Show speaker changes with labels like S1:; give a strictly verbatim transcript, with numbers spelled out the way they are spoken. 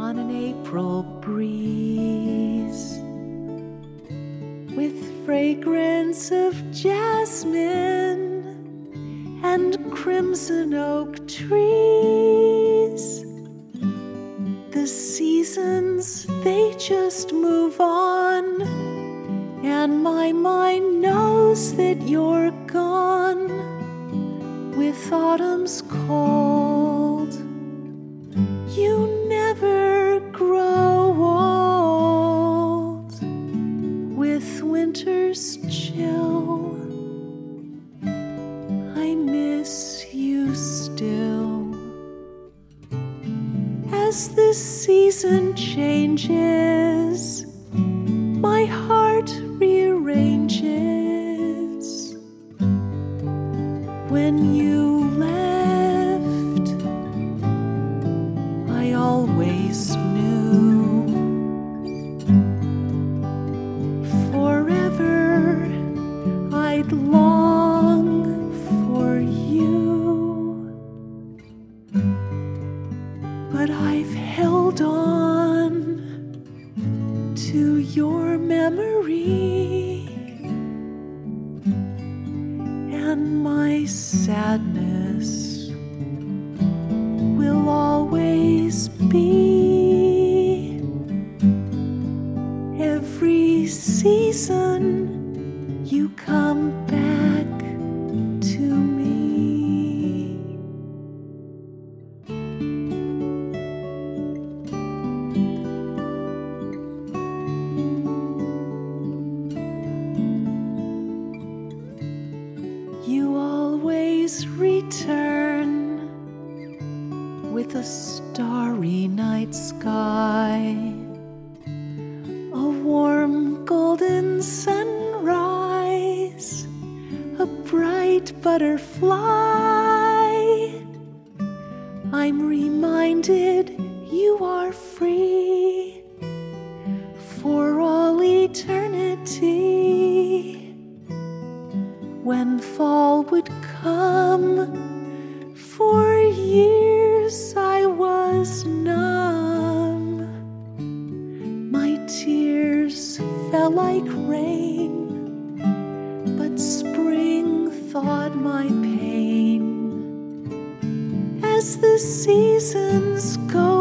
S1: on an April breeze, with fragrance of jasmine and crimson oak trees. The seasons, they just move on, and my mind knows that you're gone with autumn's cold. You never grow old with winter's chill. I miss you still. As the season changes, my heart rearranges. When you left, I always knew forever I'd long for you. But I've held on to your memory, and my sadness will always be. Every season you come back to me. You always return with a starry night sky, a warm golden sunrise, a bright butterfly. I'm reminded you are free for all eternity. When fall would come, for years I was numb. My tears fell like rain, but spring thawed my pain. As the seasons go